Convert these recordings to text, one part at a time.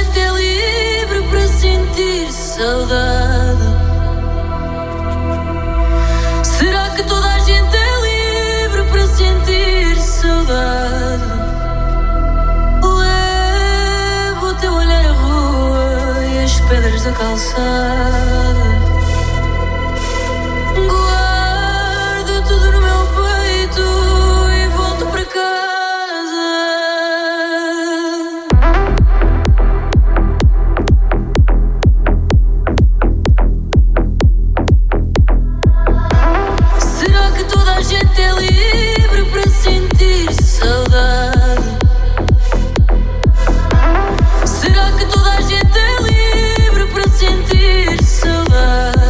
gente é livre para sentir saudade? Será que toda a gente é livre para sentir saudade? Levo o teu olhar à rua e as pedras da calçada. Guardo tudo no meu peito e volto para casa. Será que toda a gente é livre para sentir saudade? Será que toda a gente é livre para sentir saudade?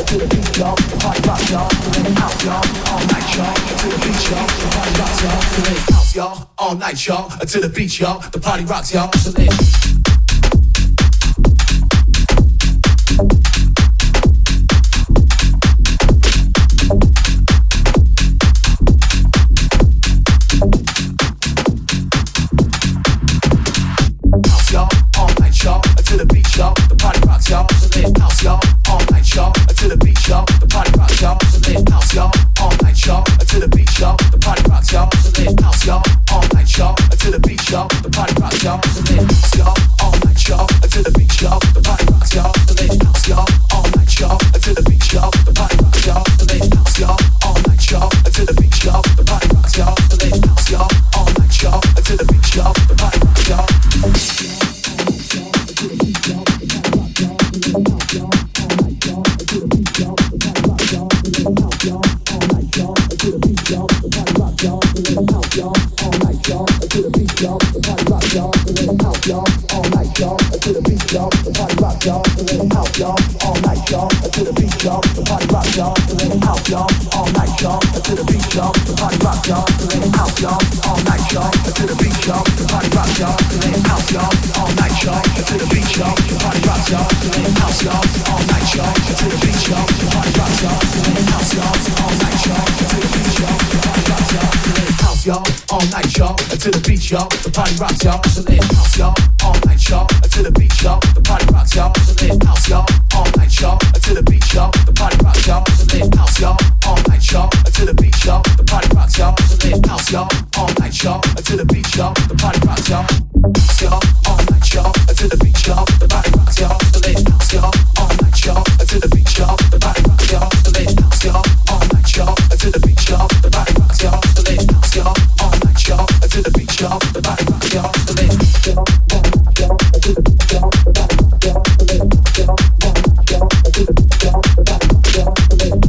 All night, y'all, to the beat, y'all. The party rocks, y'all. So let's to the beat, y'all. The party rocks, y'all. So let's house, y'all. All night, y'all. To the beat, y'all. The party rocks, y'all. So let's house, y'all. All night, y'all. To the beat, y'all. The party rocks, y'all. So let's house, y'all. All night, y'all. To the beat, y'all. The party rocks, y'all. So let's house, y'all. All night, y'all. To the beat, y'all. The party rocks, y'all. Y'all. All night, y'all. To the beat, y'all. The party rocks, y'all. So let's house, y'all. All night, y'all. To the beat, y'all. The party rocks, y'all. So let's house, y'all. All night, y'all. To the beat, y'all. The party rocks, y'all. So let's house, y'all. All night, y'all. To the beat, y'all. The party rocks, y'all. So let's house, y'all. All night, y'all. To the beat, y'all. The party rocks, y'all. So let's house, y'all. All night, y'all. To the beat, y'all. The party rocks, y'all. So let's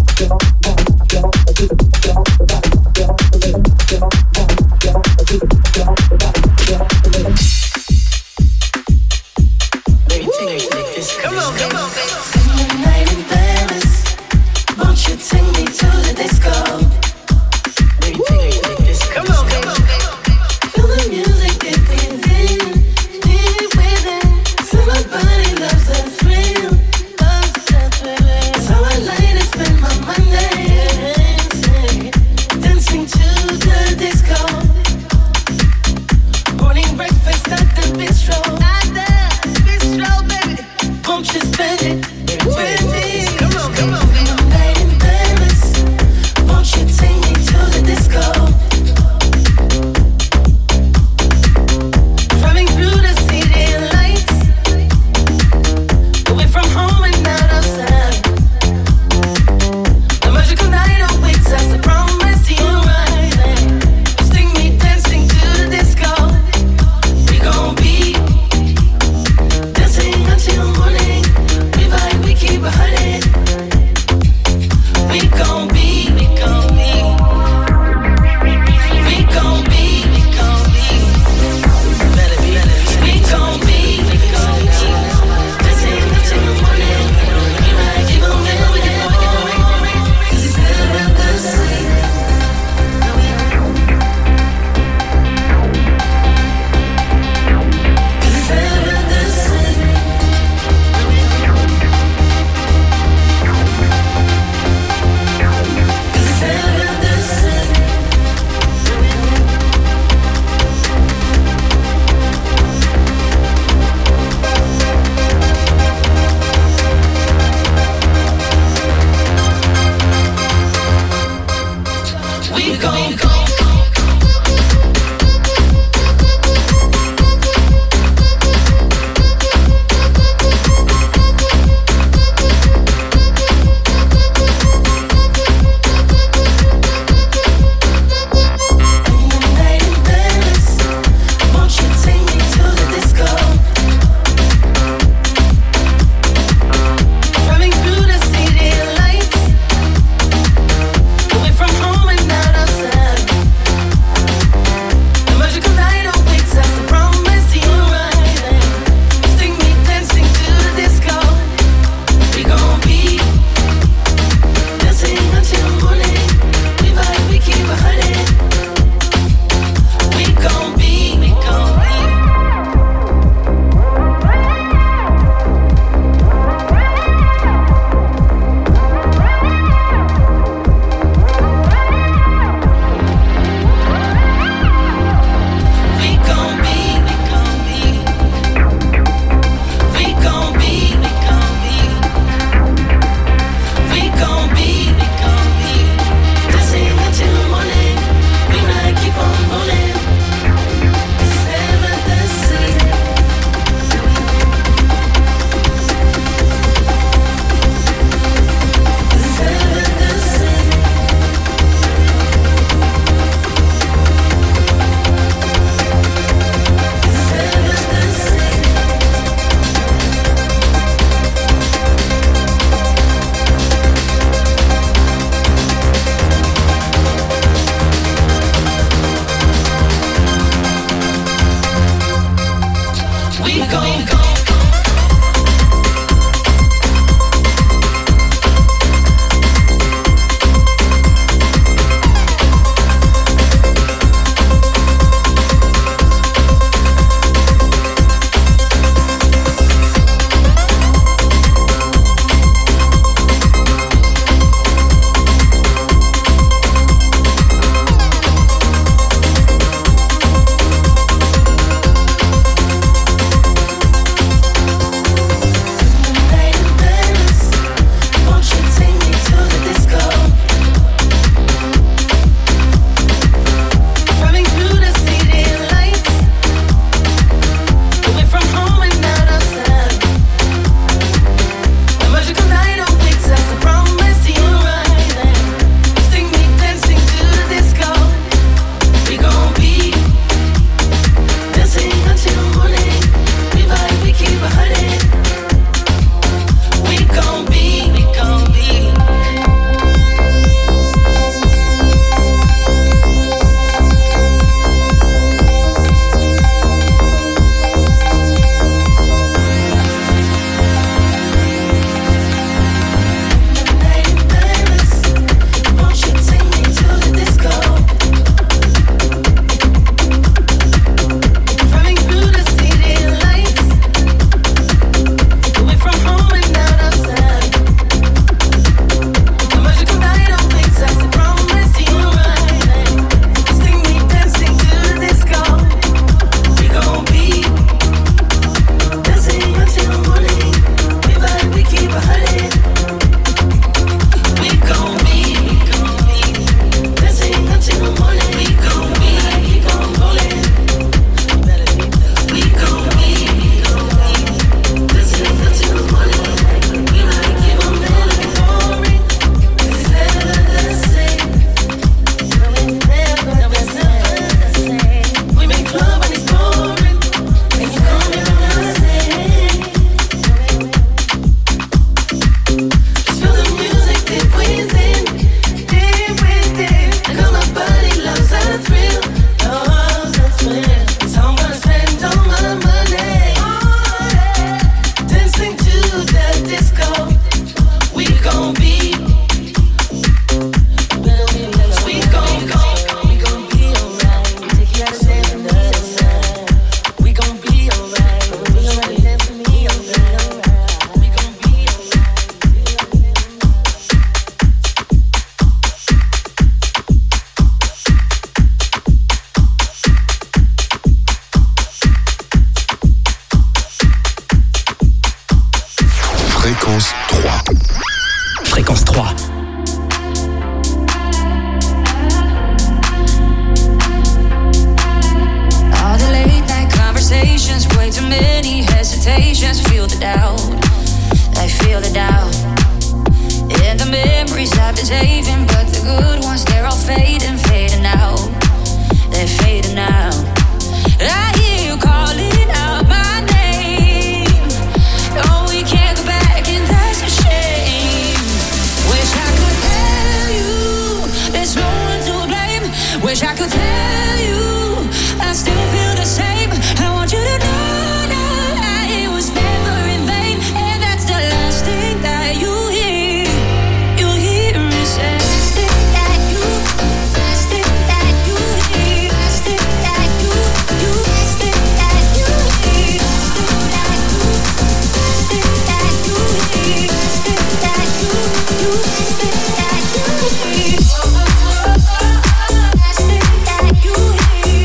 too many hesitations. Feel the doubt, I feel the doubt. And the memories I've been saving, but the good ones, they're all fading, fading out. They're fading out. I hear you calling out my name. Oh, we can't go back and that's a shame. Wish I could tell you there's no one to blame. Wish I could tell you I still feel the same. I want you to know that it was never in vain. And that's the last thing that you hear. You hear me say. Last thing that you hear. Last thing that you hear. Last thing that you hear. Last thing that you hear. Last thing that you hear. Last thing that you hear. Last thing that you hear. Last thing that you hear.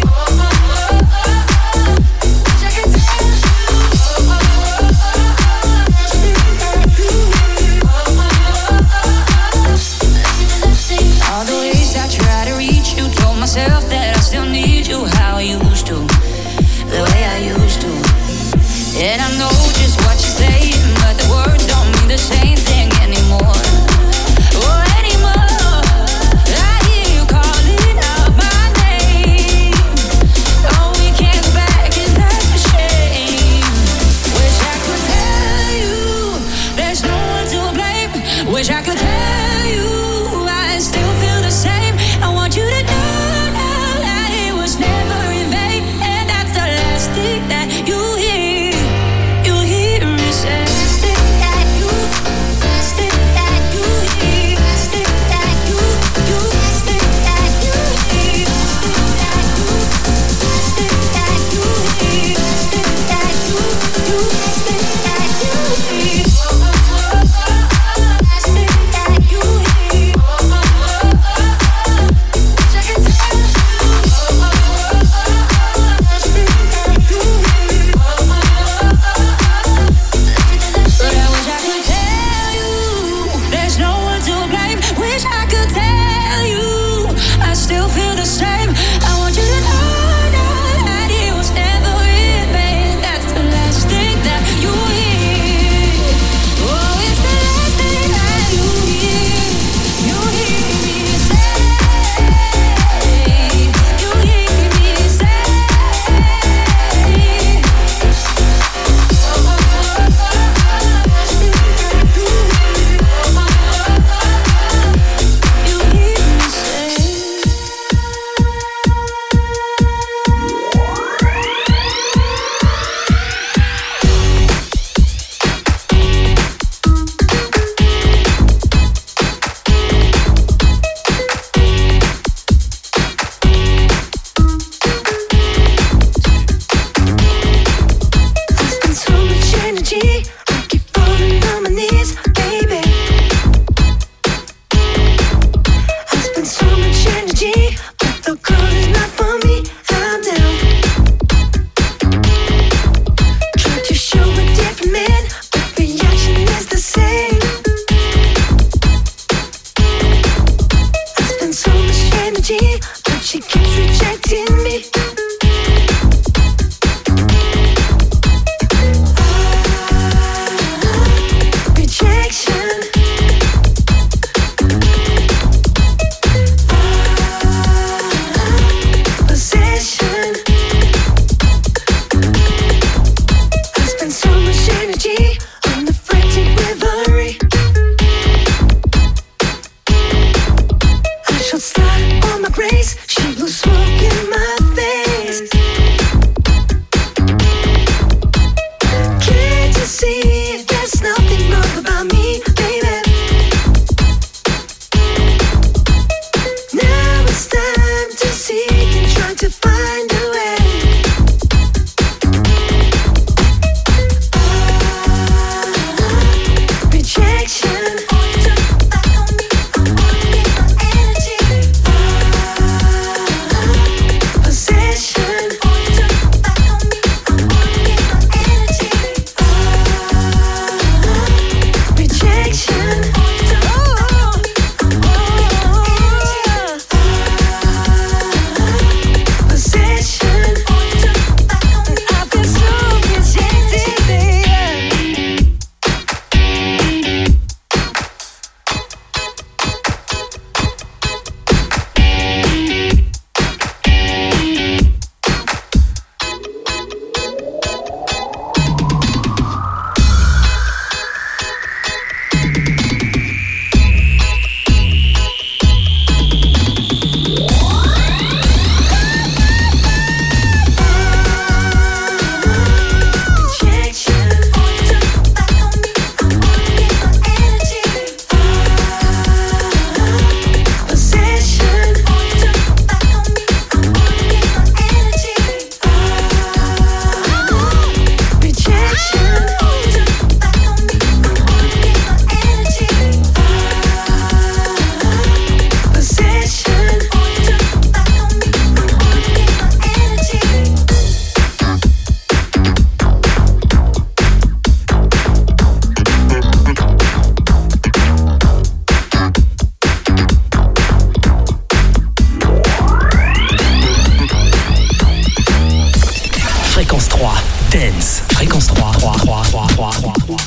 All the ways I try to reach you, told myself that I still need you how I used to, the way I used to. And I know just what you're saying, but the words don't mean the same thing anymore. Oh, anymore. I hear you calling out my name. Oh, we can't go back and that's a shame. Wish I could tell you there's no one to blame. Wish I could tell you I still feel the same. I want you to know now that it was never in vain. And that's the last thing that you hear. You hear me say. Last thing that you, last thing that you hear. Last thing that you, last thing that you hear. Last thing that you, last thing that you hear. Last thing that you, last thing that you hear. Last thing that you hear. Wish I could tell you. Last thing that you hear. But I wish I could tell you there's no one to blame. Wish I could tell you I still feel the same. I want you to know that it was never in vain. That's the last thing that you hear. Oh, it's the last thing that you hear. You hear me say. You hear me say. You hear me say. I spend so much energy, I keep falling on my knees, baby. I spend so much energy, but the call is not for me. I'm down. Try to show a different man, but reaction is the same. I spend so much energy, but she keeps rejecting me. Rejection. Possession. I spend so much energy on the frantic revelry. I shall slide on my grace 3. Dance. Fréquence 3. 3, 3, 3, 3, 3, 3.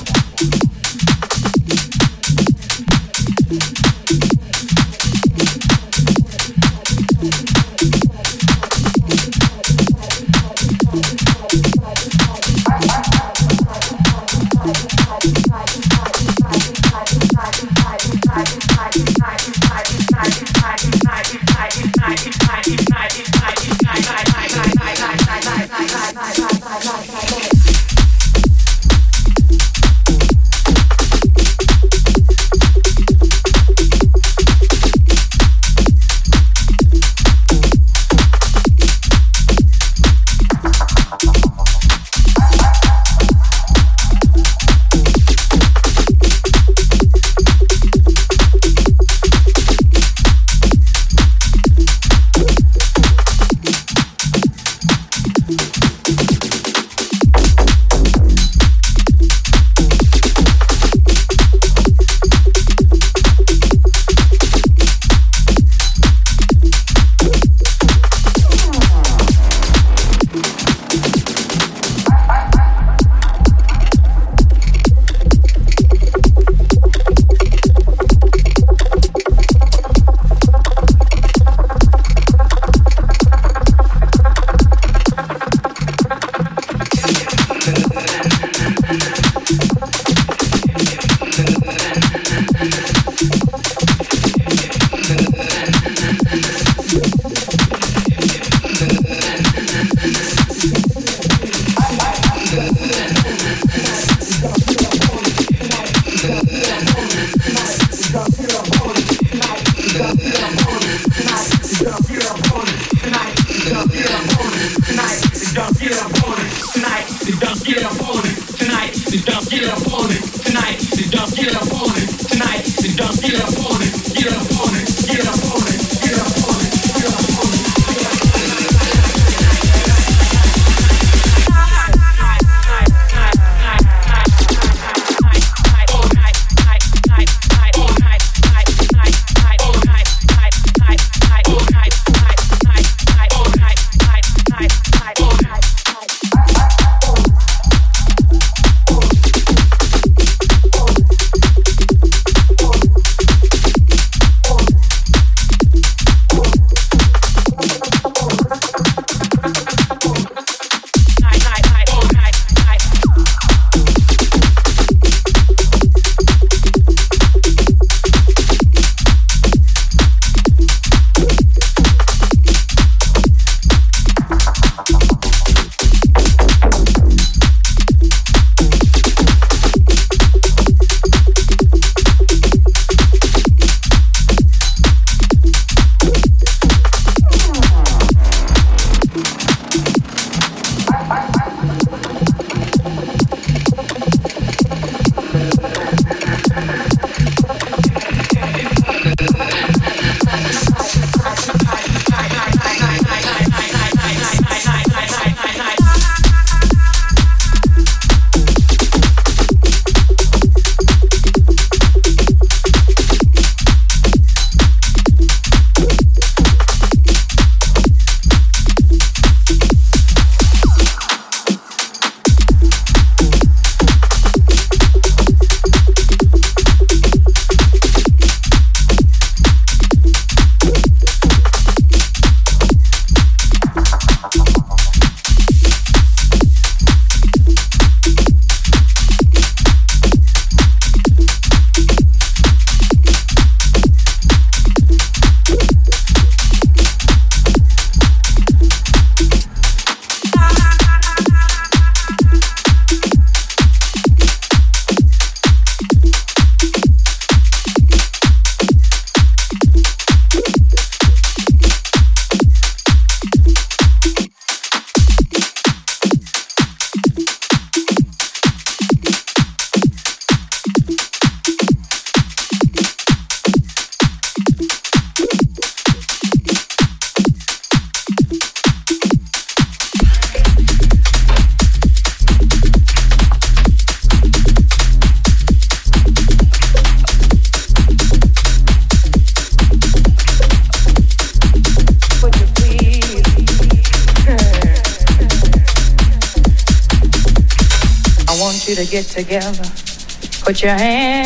you to get together. Put your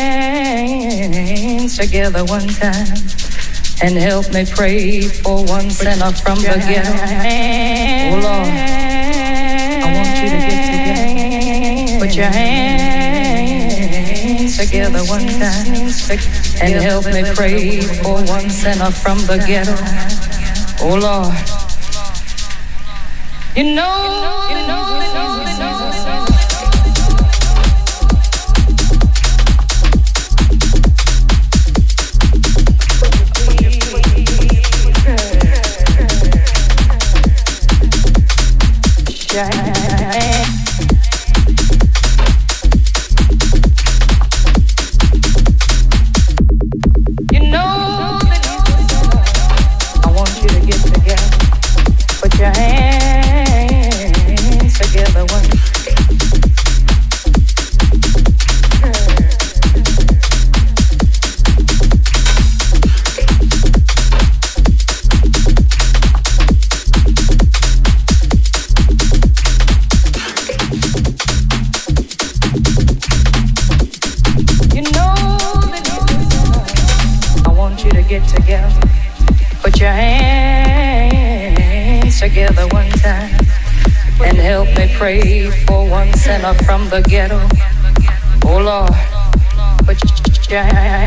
hands together one time and help me pray for one sinner from the ghetto. Oh Lord, I want you to get together. Put your hands together one time and help me pray for one sinner from the ghetto. Oh Lord, you know. Pray for one sinner from the ghetto. Oh Lord, put your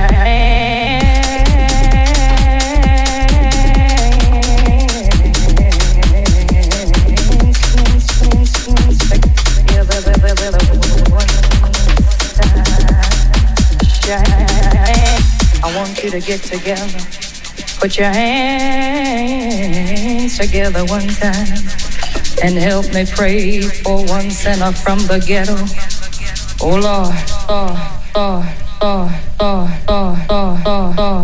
I want you to get together. Put your hands together one time and help me pray for one sinner from the ghetto. Oh Lord, Lord, Lord, Lord, Lord, Lord, Lord, Lord,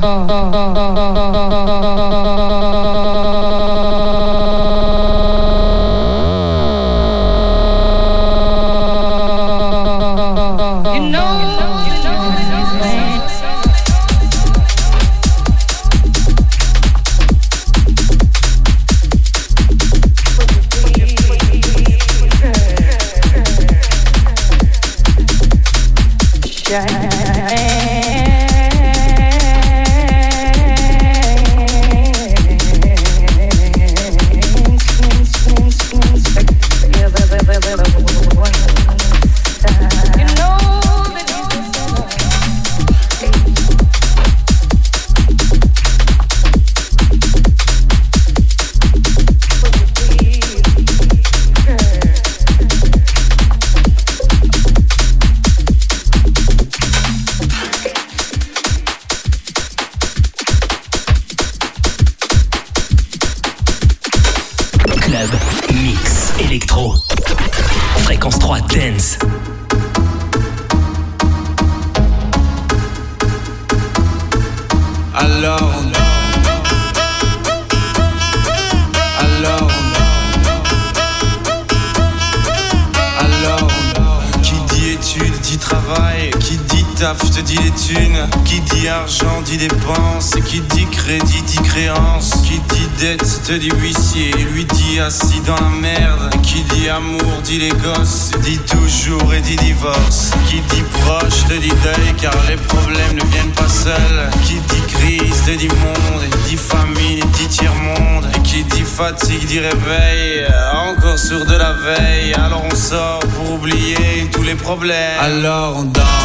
te dit les thunes, qui dit argent dit dépense, qui dit crédit dit créance, qui dit dette te dit huissier, lui dit assis dans la merde, qui dit amour dit les gosses, dit toujours et dit divorce, qui dit proche te dit deuil car les problèmes ne viennent pas seuls, qui dit crise te dit monde, dit famine dit tiers-monde, et qui dit fatigue dit réveil, encore sourd de la veille, alors on sort pour oublier tous les problèmes, alors on danse.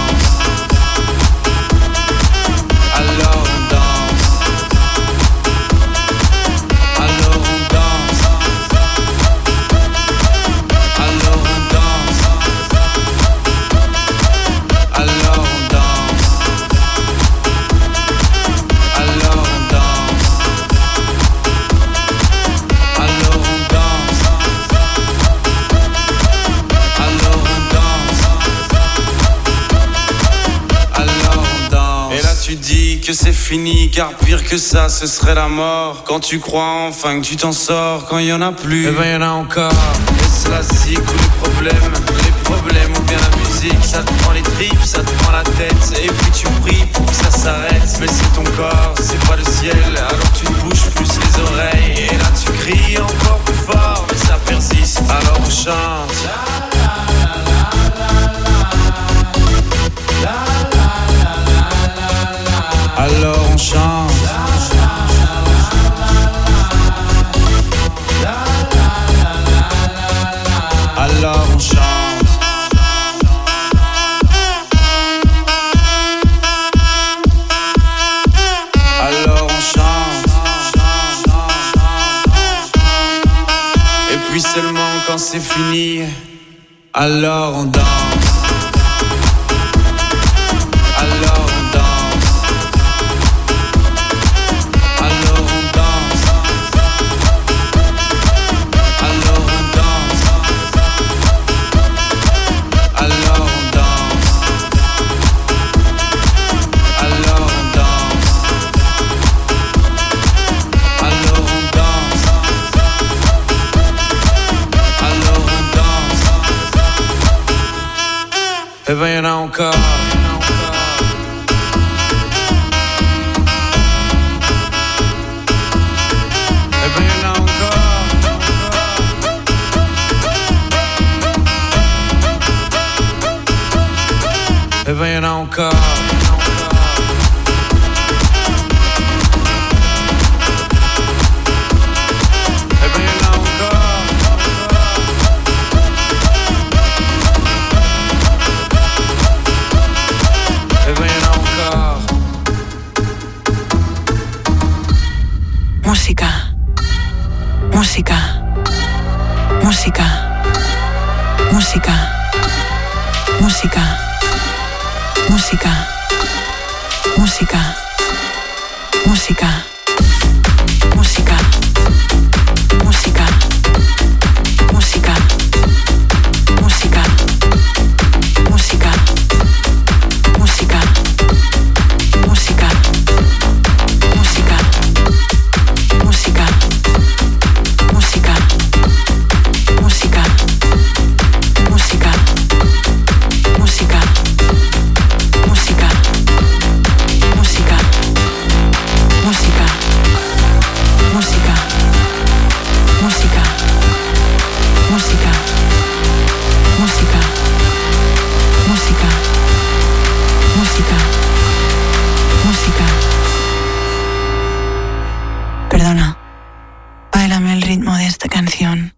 Alors on danse. Alors on danse. Alors on danse. Alors on danse. Alors on danse. Alors on danse. Alors on danse. Alors on danse. Et là tu dis que c'est fini, car pire que ça, ce serait la mort. Quand tu crois enfin que tu t'en sors, quand y en a plus, eh ben y en a encore. Et cela zig ou les problèmes ou bien la musique, ça te prend les tripes, ça te prend la tête, et puis tu pries pour que ça s'arrête. Mais c'est ton corps, c'est pas le ciel, alors tu te bouges plus les oreilles, et là tu cries encore plus fort, mais ça persiste, alors on chante. c'est fini, alors on danse. Alors on danse. Alors on danse. Alors on danse. Alors on danse. Alors on danse. Alors on danse. Alors on danse. Et ben y'en a encore. Et ben y'en a encore. Et ben y'en a encore. Et ben y'en a encore. Música. Música. Música. Música. Música. Música, música, música, música, música, música, música, música, música, música, música, música, música, música, música, música. Música, música, música, música, música, música, música, música, música, música. Perdona, báilame el ritmo de esta canción.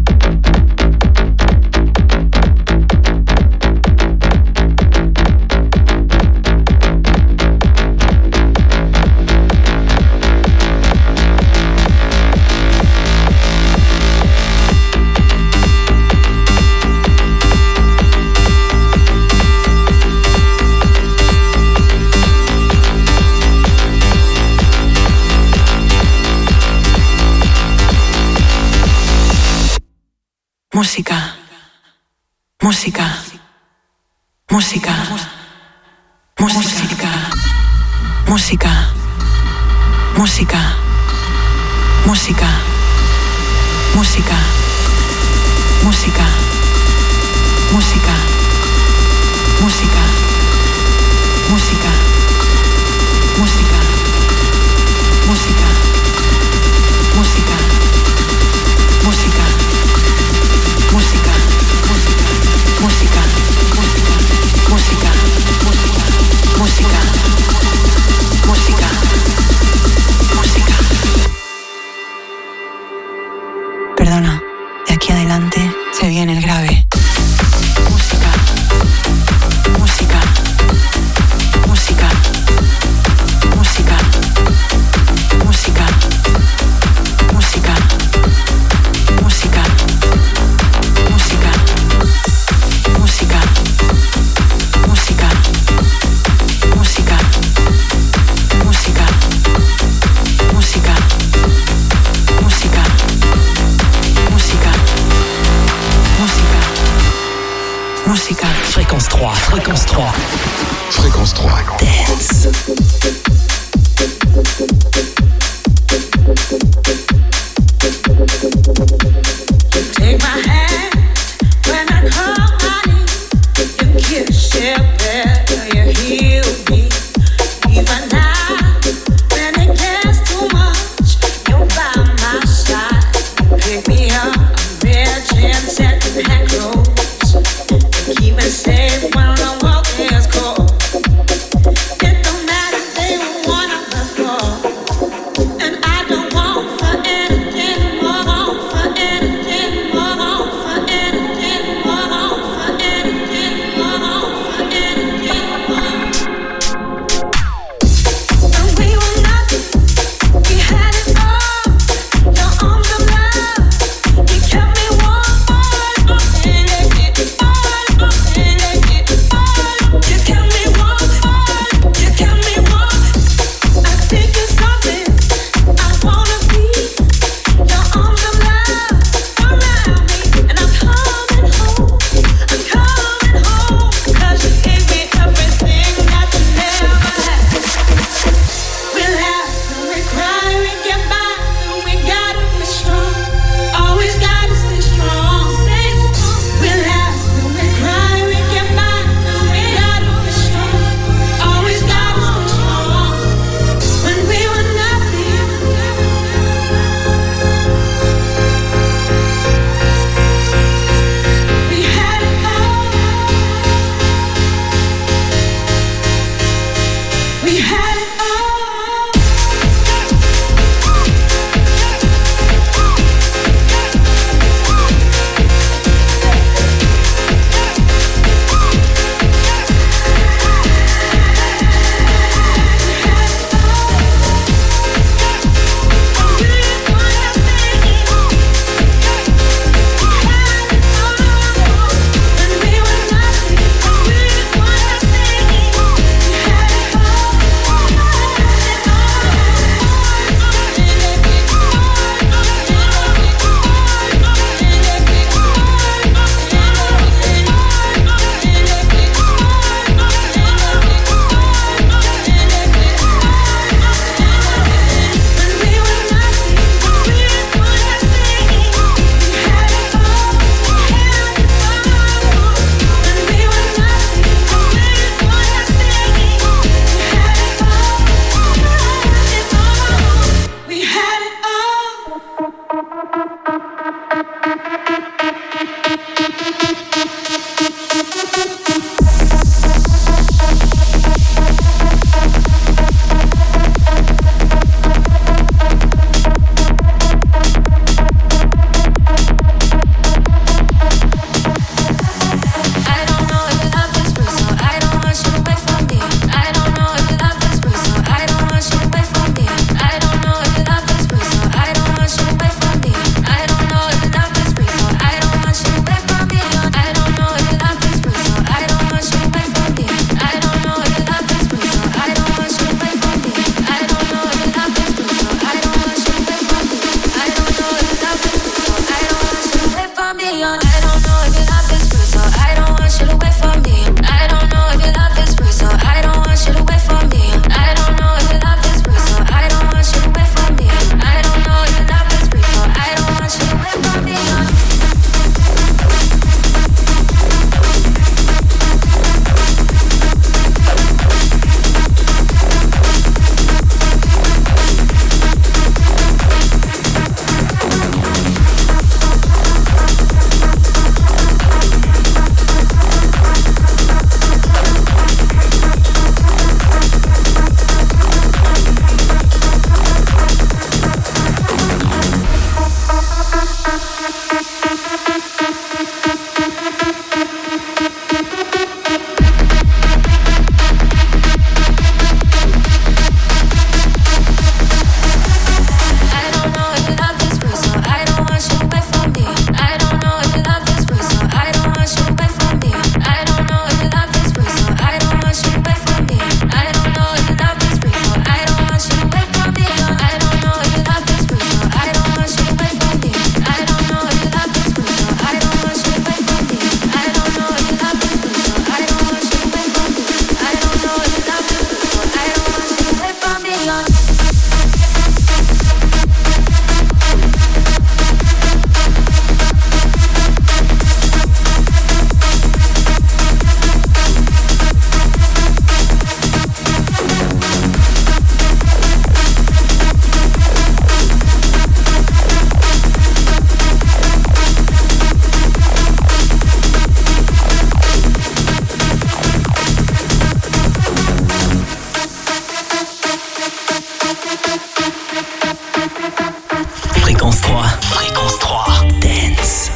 Música, música, música, música, música, música, música, música, música, música, música, música, música, música, música, música. Música, música, música, música, música, música, música. Perdona, de aquí adelante se viene el grave. Música, música, música, música, música, música, música. Música, música, música, música, música, música, música, música, música, música. Fréquence 3, fréquence 3. Fréquence 3. Dance. Take my hand when I call my name. You kiss it better, you heal me. Even now, when it gets too much, you're by my side. You pick me up, I'm rich and second-hand clothes. You keep me safe when the walk is cold. It don't matter, they won't. Fréquence 3. Fréquence 3. Dance.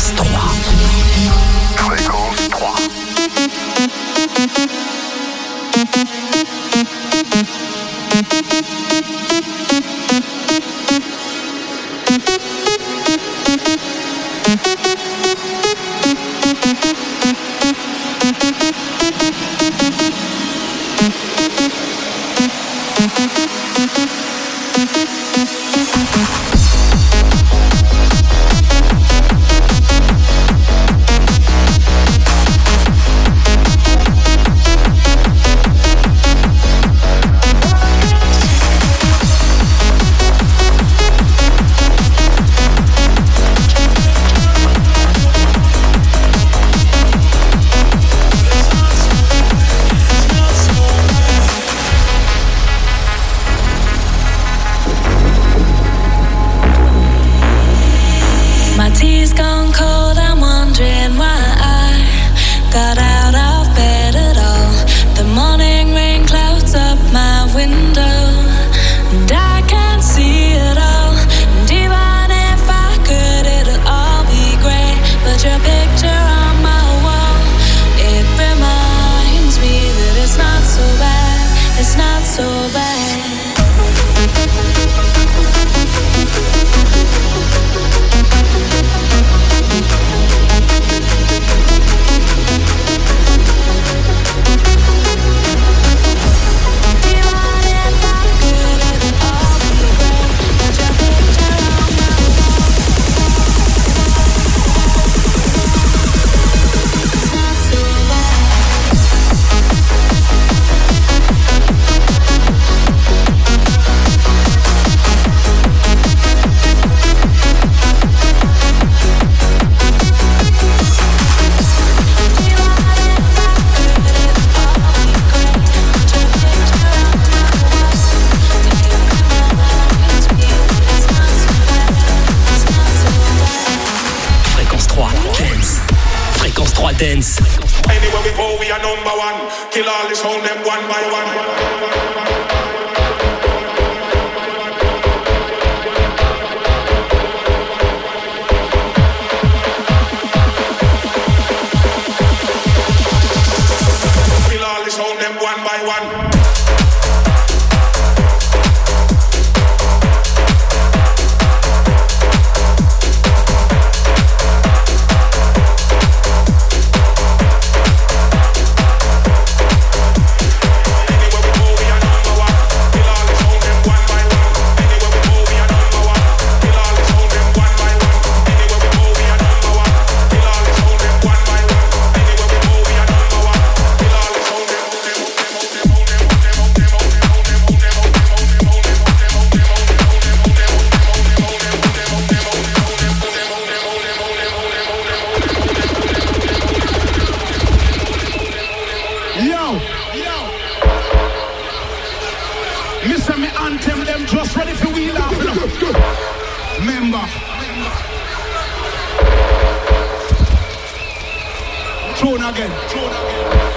Fréquence 3. Dance. Anywhere we go, we are number one. Kill all this home, them one by one. Tune again.